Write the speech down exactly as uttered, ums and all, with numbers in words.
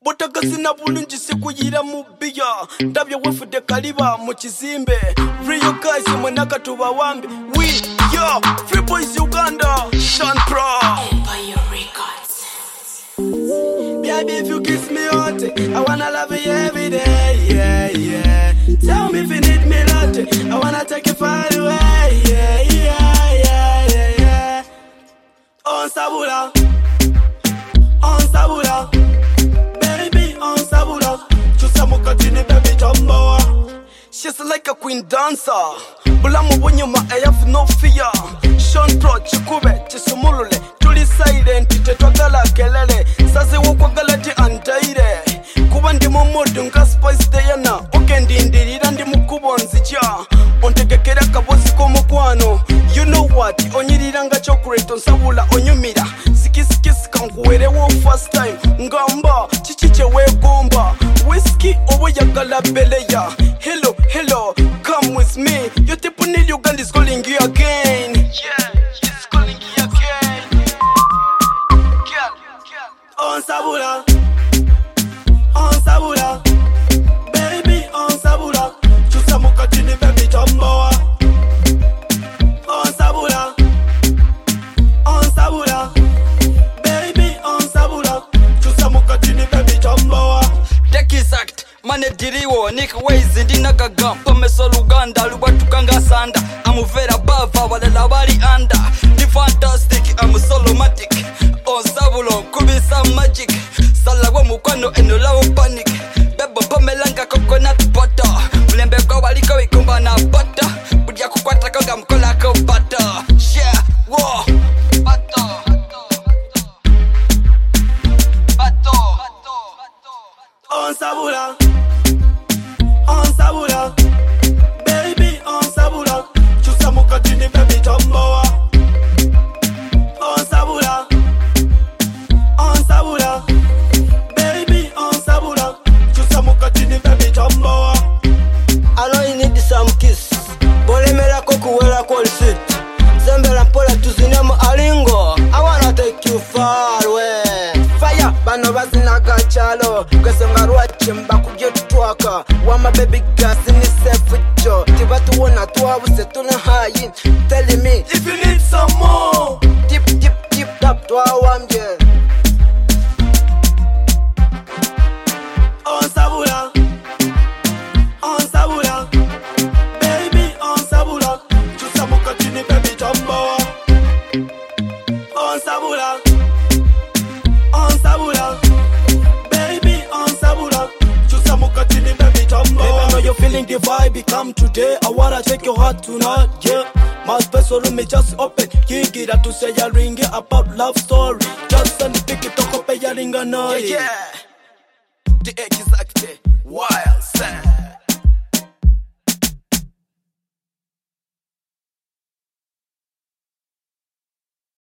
Botagazina bulungi sikuyira mu biya ndabye wefude kaliba mu kizimbe real guys mwenaka tubawambi we yo free boys Uganda Sean Pro Empire Records. Baby, if you kiss me hot I wanna love you every day, yeah, yeah. Tell me if you need me lot I wanna take you far away, yeah, yeah, yeah, yeah, yeah. On sabula On sabula Baby, on sabula Chusa mukatini baby jumbo. She's like a queen dancer Bulamu bunyuma I have no fear Sean Pro chikube chisumulule Tuli silent tetwagala kelele Sazi wokwagala ti antaire Kuba ndi mumudu nka Spice Diana Oke ndindirira ndi mukubo nzija Ontegekera kabozi komukwano You know what onyirira nga chocolate onsabula onyumira Sikisikisi kankuwerewo first time Ngamba chichiche wegomba Whiskey obo yagala beleya Hello, hello, come with me Your tipo need Uganda is calling you again. Yeah, he's calling you again. Girl, girl. On sabula On sabula Baby, on sabula Chusa mukatini baby jumbo. On sabula On sabula Baby, on sabula Chusa mukatini baby jumbo. Take his act Mane diriwo Nick Ways ndina gaga Pomeso Luganda Lubatukanga sanda Amuvera bava Walela bali anda Ni fantastic I'm solomatic On sabulo Kubisa magic Salagwa mukwano Enolawo panic Bebo pomelanga coconut butter Mlembe kwa waliko wikumba na butter Budia kukwata kanga mkola ko butter Yeah, wow Butter Butter On sabula On sabula Baby, on sabula Chusa mukatini baby jumbo. On sabula On sabula Baby, on sabula Chusa mukatini baby jumbo. I know you need some kiss Bolemera kokuwela kwa receipt Zembela mpola tuzinemu alingo I wanna take you far away Fire, bano bazinaga chalo Kwesonga ruache mbakugye tutwaka Wama baby gas ni safe jo Tibatu wona tuwabuse tuna hayi Tell me If you need some more Tip tip tip tap tuwawamje On sabula On sabula Baby, on sabula Chusa mukatini baby jumbo. On sabula On sabula Baby, on sabula Chusa mukatini baby jumbo. Baby, I know you're feeling the vibe come today I wanna take your heart tonight, yeah. My special room is just open Kigira to say ya ring about love story Just send the ticket to copy ya ring a noise. Yeah, yeah. The exact wild sound.